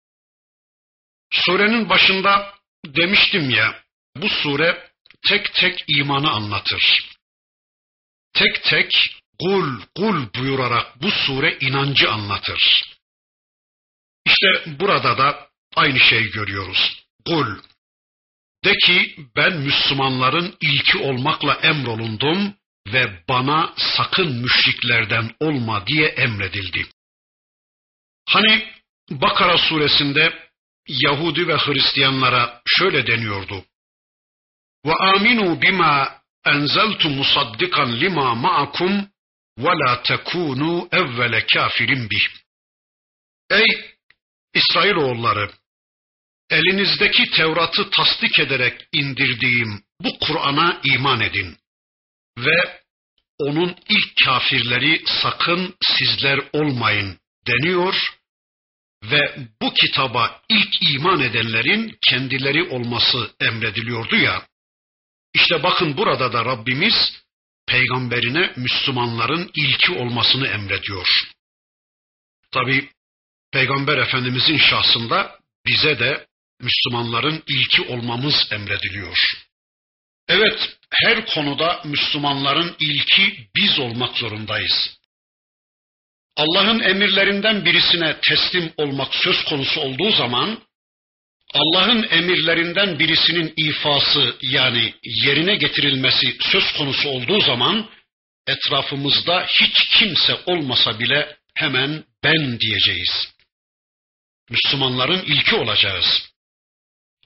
Surenin başında demiştim ya, bu sure tek tek imanı anlatır. Tek tek kul kul buyurarak bu sure inancı anlatır. İşte burada da aynı şeyi görüyoruz. Kul, de ki ben Müslümanların ilki olmakla emrolundum ve bana sakın müşriklerden olma diye emredildi. Hani Bakara suresinde Yahudi ve Hristiyanlara şöyle deniyordu. Ve aminu bima enzeltu musaddikan lima ma'akum ve la tekunu evvele kafirin bih. Ey İsrailoğulları, elinizdeki Tevrat'ı tasdik ederek indirdiğim bu Kur'an'a iman edin ve onun ilk kafirleri sakın sizler olmayın deniyor ve bu kitaba ilk iman edenlerin kendileri olması emrediliyordu ya. İşte bakın burada da Rabbimiz peygamberine Müslümanların ilki olmasını emrediyor. Tabi Peygamber Efendimizin şahsında bize de Müslümanların ilki olmamız emrediliyor. Evet, her konuda Müslümanların ilki biz olmak zorundayız. Allah'ın emirlerinden birisine teslim olmak söz konusu olduğu zaman, Allah'ın emirlerinden birisinin ifası yani yerine getirilmesi söz konusu olduğu zaman, etrafımızda hiç kimse olmasa bile hemen ben diyeceğiz. Müslümanların ilki olacağız.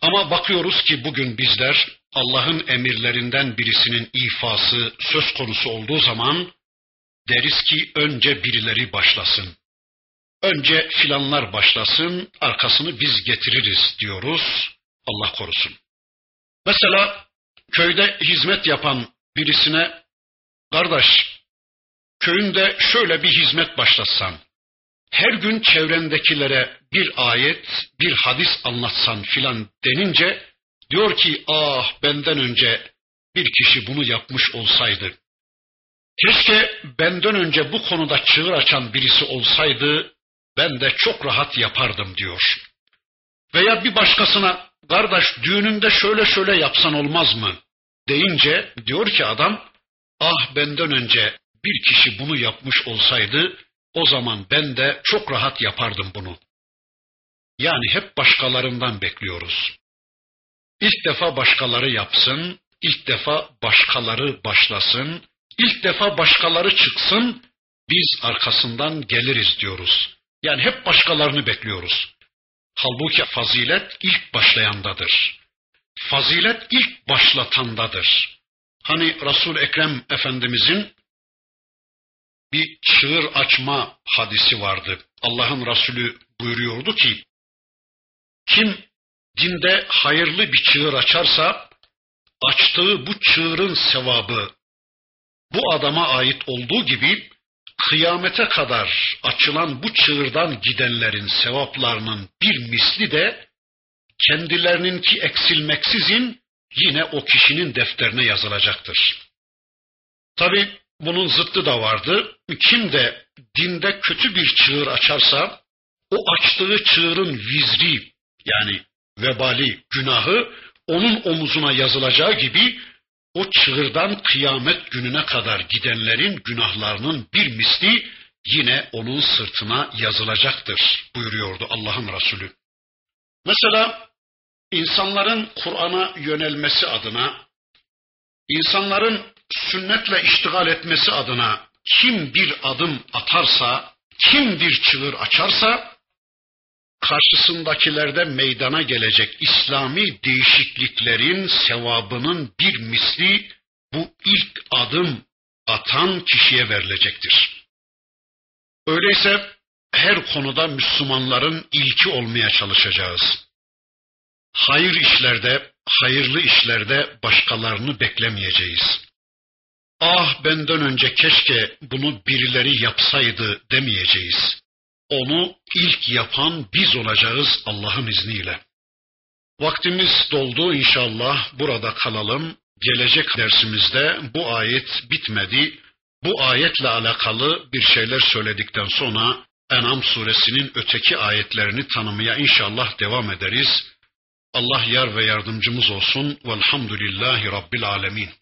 Ama bakıyoruz ki bugün bizler Allah'ın emirlerinden birisinin ifası söz konusu olduğu zaman deriz ki önce birileri başlasın. Önce filanlar başlasın, arkasını biz getiririz diyoruz. Allah korusun. Mesela köyde hizmet yapan birisine, kardeş, köyünde şöyle bir hizmet başlatsan, her gün çevrendekilere bir ayet, bir hadis anlatsan filan denince, diyor ki ah benden önce bir kişi bunu yapmış olsaydı, keşke benden önce bu konuda çığır açan birisi olsaydı, ben de çok rahat yapardım diyor. Veya bir başkasına, kardeş düğününde şöyle şöyle yapsan olmaz mı deyince, diyor ki adam, ah benden önce bir kişi bunu yapmış olsaydı, o zaman ben de çok rahat yapardım bunu. Yani hep başkalarından bekliyoruz. İlk defa başkaları yapsın, ilk defa başkaları başlasın, ilk defa başkaları çıksın, biz arkasından geliriz diyoruz. Yani hep başkalarını bekliyoruz. Halbuki fazilet ilk başlayandadır. Fazilet ilk başlatandadır. Hani Resul-i Ekrem Efendimizin bir çığır açma hadisi vardı. Allah'ın Resulü buyuruyordu ki, kim dinde hayırlı bir çığır açarsa, açtığı bu çığırın sevabı bu adama ait olduğu gibi, kıyamete kadar açılan bu çığırdan gidenlerin sevaplarının bir misli de kendilerininki eksilmeksizin yine o kişinin defterine yazılacaktır. Tabi bunun zıttı da vardı. Kim de dinde kötü bir çığır açarsa, o açtığı çığırın vizri yani vebali, günahı onun omuzuna yazılacağı gibi, o çığırdan kıyamet gününe kadar gidenlerin günahlarının bir misli yine onun sırtına yazılacaktır buyuruyordu Allah'ın Resulü. Mesela insanların Kur'an'a yönelmesi adına, insanların sünnetle iştigal etmesi adına kim bir adım atarsa, kim bir çığır açarsa, karşısındakilerde meydana gelecek İslami değişikliklerin sevabının bir misli bu ilk adım atan kişiye verilecektir. Öyleyse her konuda Müslümanların ilki olmaya çalışacağız. Hayır işlerde, hayırlı işlerde başkalarını beklemeyeceğiz. Ah benden önce keşke bunu birileri yapsaydı demeyeceğiz. Onu ilk yapan biz olacağız Allah'ın izniyle. Vaktimiz doldu, inşallah burada kalalım. Gelecek dersimizde bu ayet bitmedi. Bu ayetle alakalı bir şeyler söyledikten sonra En'am suresinin öteki ayetlerini tanımaya inşallah devam ederiz. Allah yar ve yardımcımız olsun. Velhamdülillahi Rabbil alemin.